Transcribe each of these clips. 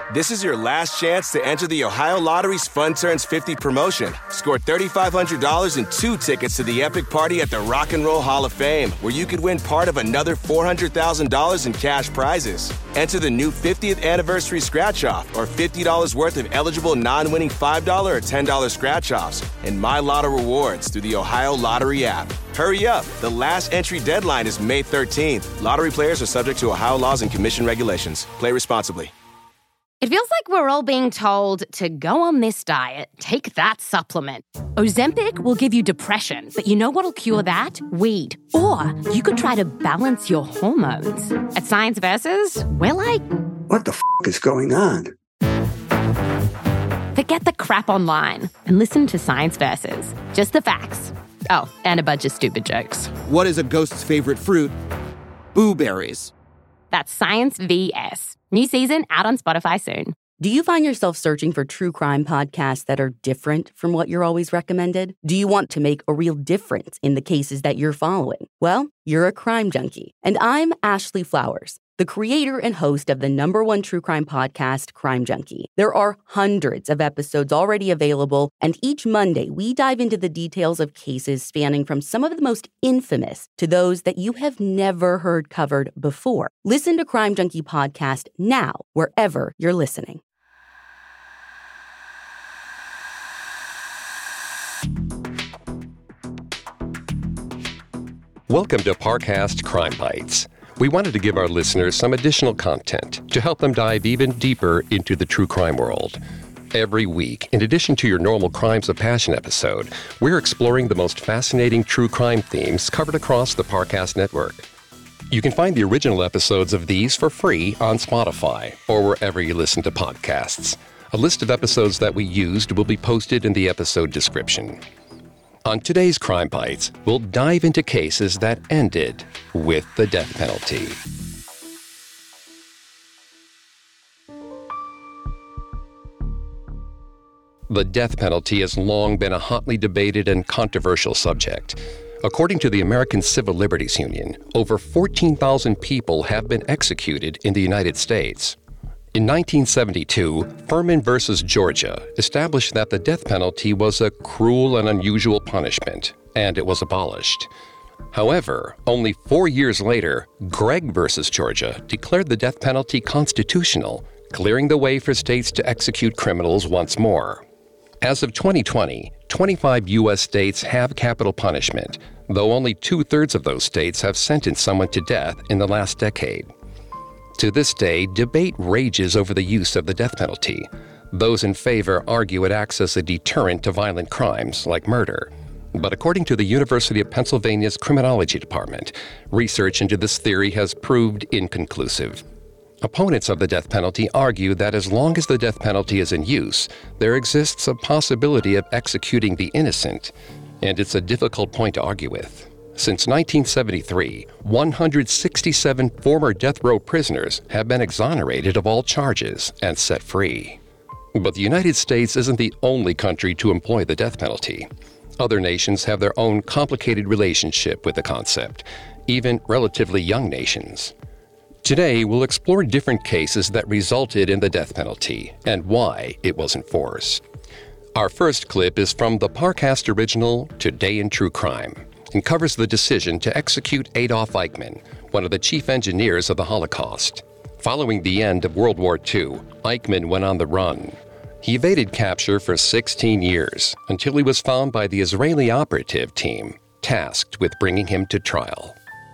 This is your last chance to enter the Ohio Lottery's Fun Turns 50 promotion. Score $3,500 and 2 tickets to the epic party at the Rock and Roll Hall of Fame, where you could win part of another $400,000 in cash prizes. Enter the new 50th anniversary scratch-off or $50 worth of eligible non-winning $5 or $10 scratch-offs and My Lotto rewards through the Ohio Lottery app. Hurry up. The last entry deadline is May 13th. Lottery players are subject to Ohio laws and commission regulations. Play responsibly. It feels like we're all being told to go on this diet, take that supplement. Ozempic will give you depression, but you know what'll cure that? Weed. Or you could try to balance your hormones. At Science Versus, we're like... What the f*** is going on? Forget the crap online and listen to Science Versus. Just the facts. Oh, and a bunch of stupid jokes. What is a ghost's favorite fruit? Blueberries. That's Science VS. New season out on Spotify soon. Do you find yourself searching for true crime podcasts that are different from what you're always recommended? Do you want to make a real difference in the cases that you're following? Well, you're a crime junkie. And I'm Ashley Flowers, the creator and host of the #1 true crime podcast, Crime Junkie. There are hundreds of episodes already available, and each Monday we dive into the details of cases spanning from some of the most infamous to those that you have never heard covered before. Listen to Crime Junkie Podcast now, wherever you're listening. Welcome to Parcast Crime Bites. We wanted to give our listeners some additional content to help them dive even deeper into the true crime world. Every week, in addition to your normal Crimes of Passion episode, we're exploring the most fascinating true crime themes covered across the Parcast network. You can find the original episodes of these for free on Spotify or wherever you listen to podcasts. A list of episodes that we used will be posted in the episode description. On today's Crime Bites, we'll dive into cases that ended with the death penalty. The death penalty has long been a hotly debated and controversial subject. According to the American Civil Liberties Union, over 14,000 people have been executed in the United States. In 1972, Furman v. Georgia established that the death penalty was a cruel and unusual punishment, and it was abolished. However, only 4 years later, Gregg v. Georgia declared the death penalty constitutional, clearing the way for states to execute criminals once more. As of 2020, 25 U.S. states have capital punishment, though only 2/3 of those states have sentenced someone to death in the last decade. To this day, debate rages over the use of the death penalty. Those in favor argue it acts as a deterrent to violent crimes like murder. But according to the University of Pennsylvania's Criminology Department, research into this theory has proved inconclusive. Opponents of the death penalty argue that as long as the death penalty is in use, there exists a possibility of executing the innocent, and it's a difficult point to argue with. Since 1973, 167 former death row prisoners have been exonerated of all charges and set free. But the United States isn't the only country to employ the death penalty. Other nations have their own complicated relationship with the concept, even relatively young nations. Today, we'll explore different cases that resulted in the death penalty and why it was enforced. Our first clip is from the Parcast original Today in True Crime, and covers the decision to execute Adolf Eichmann, one of the chief engineers of the Holocaust. Following the end of World War II, Eichmann went on the run. He evaded capture for 16 years until he was found by the Israeli operative team, tasked with bringing him to trial.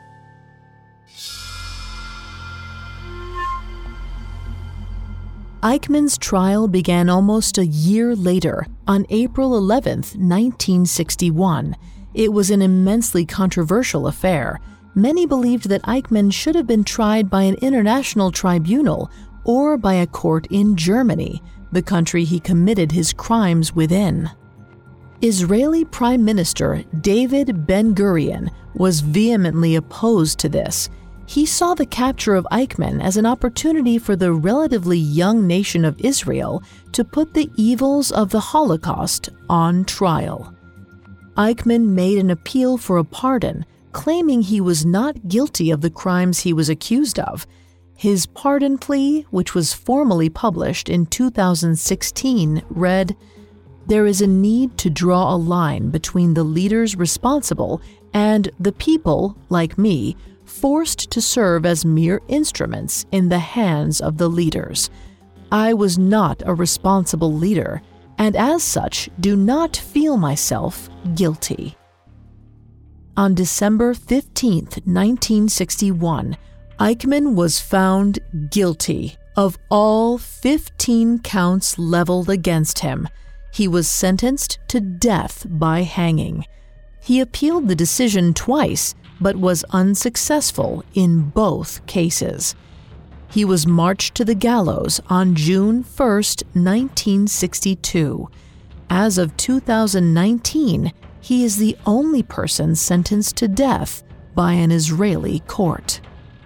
Eichmann's trial began almost a year later, on April 11, 1961. It was an immensely controversial affair. Many believed that Eichmann should have been tried by an international tribunal or by a court in Germany, the country he committed his crimes within. Israeli Prime Minister David Ben-Gurion was vehemently opposed to this. He saw the capture of Eichmann as an opportunity for the relatively young nation of Israel to put the evils of the Holocaust on trial. Eichmann made an appeal for a pardon, claiming he was not guilty of the crimes he was accused of. His pardon plea, which was formally published in 2016, read, "There is a need to draw a line between the leaders responsible and the people, like me, forced to serve as mere instruments in the hands of the leaders. I was not a responsible leader, and as such do not feel myself guilty." On December 15, 1961, Eichmann was found guilty of all 15 counts leveled against him. He was sentenced to death by hanging. He appealed the decision twice, but was unsuccessful in both cases. He was marched to the gallows on June 1, 1962. As of 2019, he is the only person sentenced to death by an Israeli court.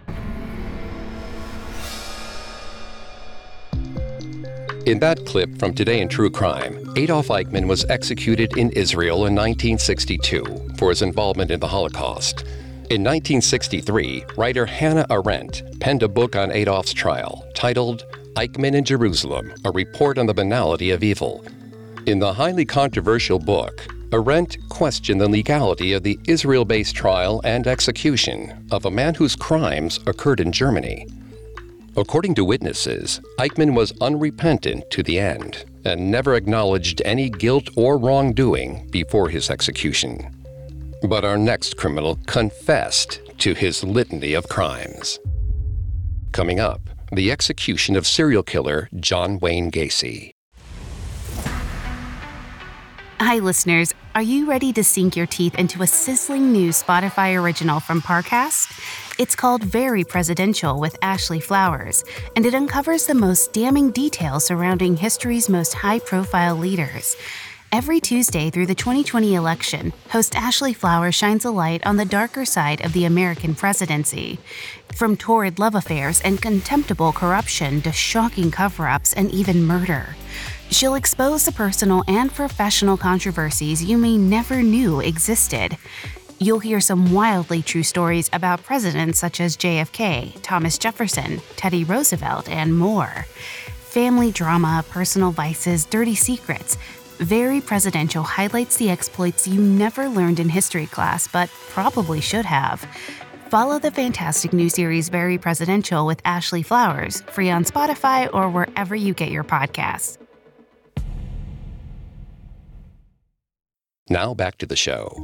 In that clip from Today in True Crime, Adolf Eichmann was executed in Israel in 1962 for his involvement in the Holocaust. In 1963, writer Hannah Arendt penned a book on Adolf's trial titled Eichmann in Jerusalem, A Report on the Banality of Evil. In the highly controversial book, Arendt questioned the legality of the Israel-based trial and execution of a man whose crimes occurred in Germany. According to witnesses, Eichmann was unrepentant to the end and never acknowledged any guilt or wrongdoing before his execution. But our next criminal confessed to his litany of crimes. Coming up, the execution of serial killer John Wayne Gacy. Hi, listeners. Are you ready to sink your teeth into a sizzling new Spotify original from Parcast? It's called Very Presidential with Ashley Flowers, and it uncovers the most damning details surrounding history's most high-profile leaders. Every Tuesday through the 2020 election, host Ashley Flowers shines a light on the darker side of the American presidency. From torrid love affairs and contemptible corruption to shocking cover-ups and even murder. She'll expose the personal and professional controversies you may never knew existed. You'll hear some wildly true stories about presidents such as JFK, Thomas Jefferson, Teddy Roosevelt, and more. Family drama, personal vices, dirty secrets. Very Presidential highlights the exploits you never learned in history class, but probably should have. Follow the fantastic new series Very Presidential with Ashley Flowers, free on Spotify or wherever you get your podcasts. Now back to the show.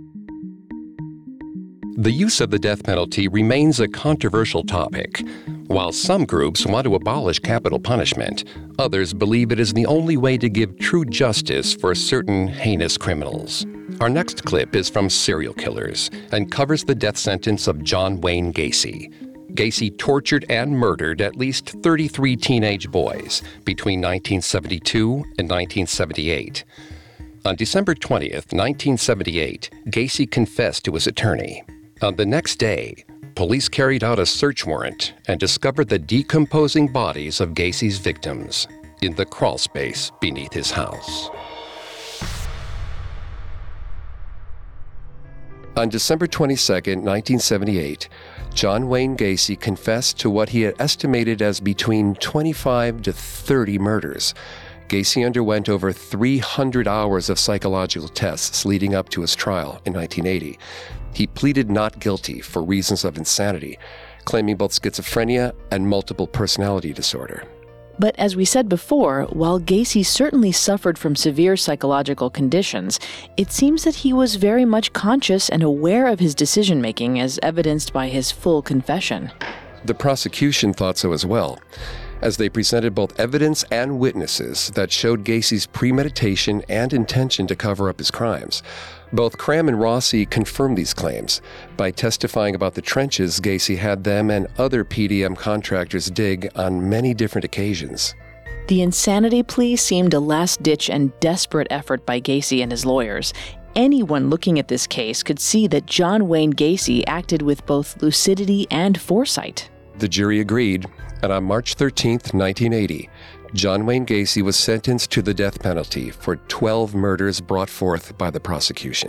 The use of the death penalty remains a controversial topic. While some groups want to abolish capital punishment, others believe it is the only way to give true justice for certain heinous criminals. Our next clip is from Serial Killers and covers the death sentence of John Wayne Gacy. Gacy tortured and murdered at least 33 teenage boys between 1972 and 1978. On December 20th, 1978, Gacy confessed to his attorney. On the next day, police carried out a search warrant and discovered the decomposing bodies of Gacy's victims in the crawl space beneath his house. On December 22, 1978, John Wayne Gacy confessed to what he had estimated as between 25 to 30 murders. Gacy underwent over 300 hours of psychological tests leading up to his trial in 1980. He pleaded not guilty for reasons of insanity, claiming both schizophrenia and multiple personality disorder. But as we said before, while Gacy certainly suffered from severe psychological conditions, it seems that he was very much conscious and aware of his decision-making, as evidenced by his full confession. The prosecution thought so as well, as they presented both evidence and witnesses that showed Gacy's premeditation and intention to cover up his crimes. Both Cram and Rossi confirmed these claims by testifying about the trenches Gacy had them and other PDM contractors dig on many different occasions. The insanity plea seemed a last-ditch and desperate effort by Gacy and his lawyers. Anyone looking at this case could see that John Wayne Gacy acted with both lucidity and foresight. The jury agreed, and on March 13, 1980, John Wayne Gacy was sentenced to the death penalty for 12 murders brought forth by the prosecution.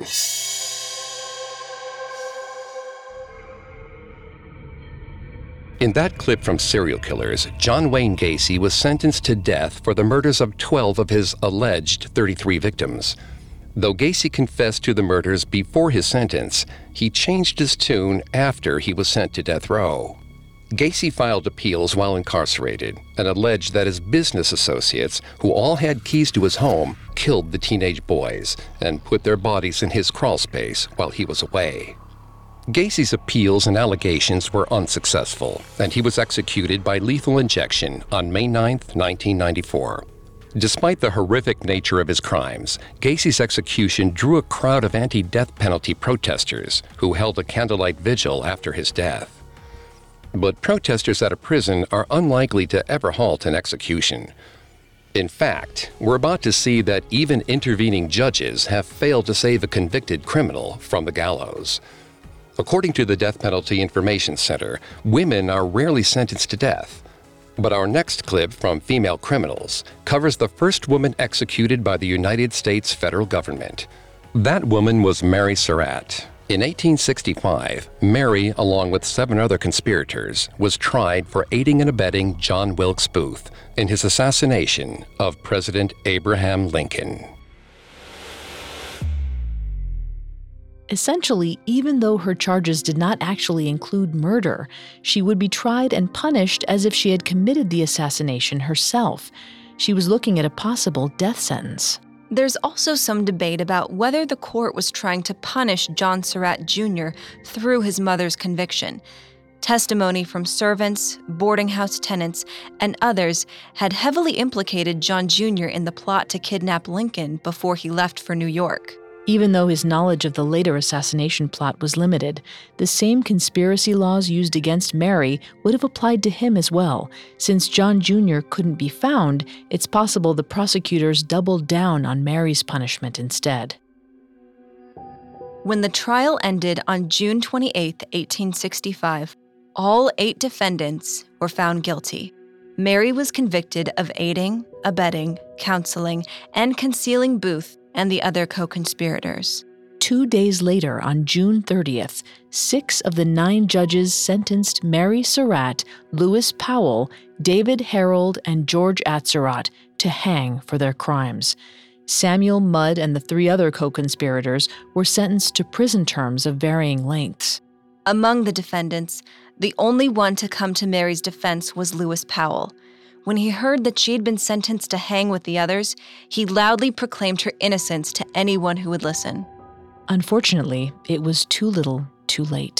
In that clip from Serial Killers, John Wayne Gacy was sentenced to death for the murders of 12 of his alleged 33 victims. Though Gacy confessed to the murders before his sentence, he changed his tune after he was sent to death row. Gacy filed appeals while incarcerated and alleged that his business associates, who all had keys to his home, killed the teenage boys and put their bodies in his crawl space while he was away. Gacy's appeals and allegations were unsuccessful, and he was executed by lethal injection on May 9, 1994. Despite the horrific nature of his crimes, Gacy's execution drew a crowd of anti-death penalty protesters who held a candlelight vigil after his death. But protesters at a prison are unlikely to ever halt an execution. In fact, we're about to see that even intervening judges have failed to save a convicted criminal from the gallows. According to the Death Penalty Information Center, women are rarely sentenced to death. But our next clip from Female Criminals covers the first woman executed by the United States federal government. That woman was Mary Surratt. In 1865, Mary, along with 7 other conspirators, was tried for aiding and abetting John Wilkes Booth in his assassination of President Abraham Lincoln. Essentially, even though her charges did not actually include murder, she would be tried and punished as if she had committed the assassination herself. She was looking at a possible death sentence. There's also some debate about whether the court was trying to punish John Surratt Jr. through his mother's conviction. Testimony from servants, boarding house tenants, and others had heavily implicated John Jr. in the plot to kidnap Lincoln before he left for New York. Even though his knowledge of the later assassination plot was limited, the same conspiracy laws used against Mary would have applied to him as well. Since John Jr. couldn't be found, it's possible the prosecutors doubled down on Mary's punishment instead. When the trial ended on June 28, 1865, all 8 defendants were found guilty. Mary was convicted of aiding, abetting, counseling, and concealing Booth and the other co-conspirators. 2 days later, on June 30th, 6 of the 9 judges sentenced Mary Surratt, Lewis Powell, David Harold, and George Atzerodt to hang for their crimes. Samuel Mudd and the 3 other co-conspirators were sentenced to prison terms of varying lengths. Among the defendants, the only one to come to Mary's defense was Lewis Powell. When he heard that she had been sentenced to hang with the others, he loudly proclaimed her innocence to anyone who would listen. Unfortunately, it was too little, too late.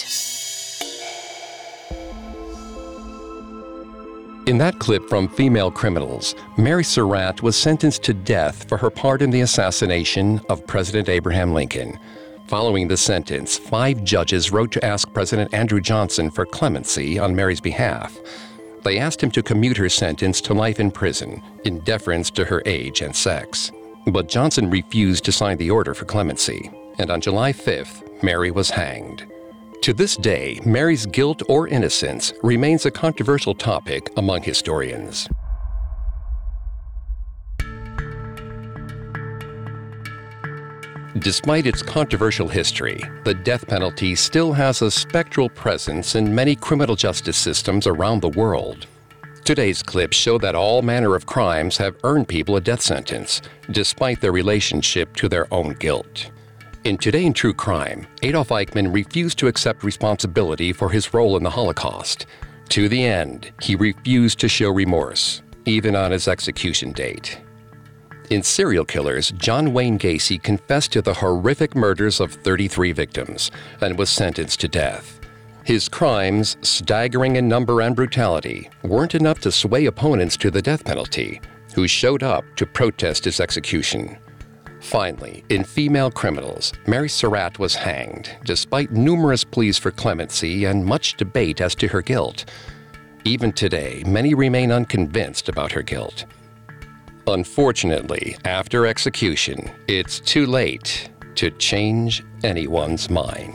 In that clip from Female Criminals, Mary Surratt was sentenced to death for her part in the assassination of President Abraham Lincoln. Following the sentence, 5 judges wrote to ask President Andrew Johnson for clemency on Mary's behalf. They asked him to commute her sentence to life in prison, in deference to her age and sex. But Johnson refused to sign the order for clemency, and on July 5th, Mary was hanged. To this day, Mary's guilt or innocence remains a controversial topic among historians. Despite its controversial history, the death penalty still has a spectral presence in many criminal justice systems around the world. Today's clips show that all manner of crimes have earned people a death sentence, despite their relationship to their own guilt. In Today in True Crime, Adolf Eichmann refused to accept responsibility for his role in the Holocaust. To the end, he refused to show remorse, even on his execution date. In Serial Killers, John Wayne Gacy confessed to the horrific murders of 33 victims and was sentenced to death. His crimes, staggering in number and brutality, weren't enough to sway opponents to the death penalty, who showed up to protest his execution. Finally, in Female Criminals, Mary Surratt was hanged, despite numerous pleas for clemency and much debate as to her guilt. Even today, many remain unconvinced about her guilt. Unfortunately, after execution, it's too late to change anyone's mind.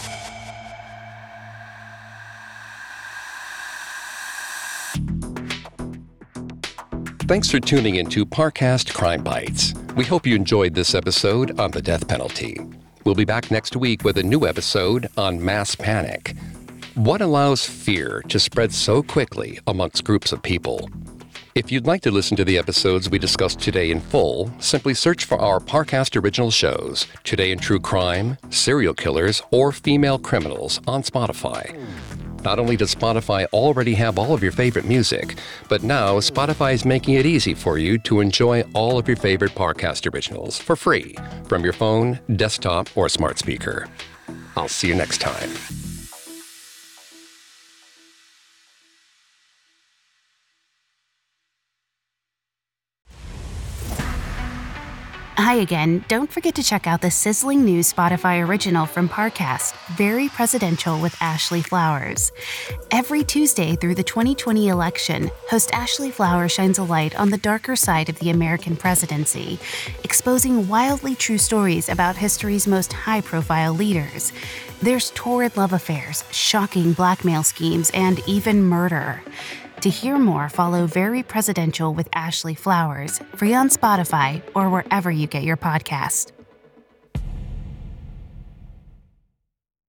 Thanks for tuning into Parcast Crime Bites. We hope you enjoyed this episode on the death penalty. We'll be back next week with a new episode on mass panic. What allows fear to spread so quickly amongst groups of people? If you'd like to listen to the episodes we discussed today in full, simply search for our Parcast original shows, Today in True Crime, Serial Killers, or Female Criminals on Spotify. Not only does Spotify already have all of your favorite music, but now Spotify is making it easy for you to enjoy all of your favorite Parcast originals for free from your phone, desktop, or smart speaker. I'll see you next time. Hi again. Don't forget to check out the sizzling new Spotify original from Parcast, Very Presidential with Ashley Flowers. Every Tuesday through the 2020 election, host Ashley Flowers shines a light on the darker side of the American presidency, exposing wildly true stories about history's most high-profile leaders. There's torrid love affairs, shocking blackmail schemes, and even murder. To hear more, follow Very Presidential with Ashley Flowers, free on Spotify or wherever you get your podcast.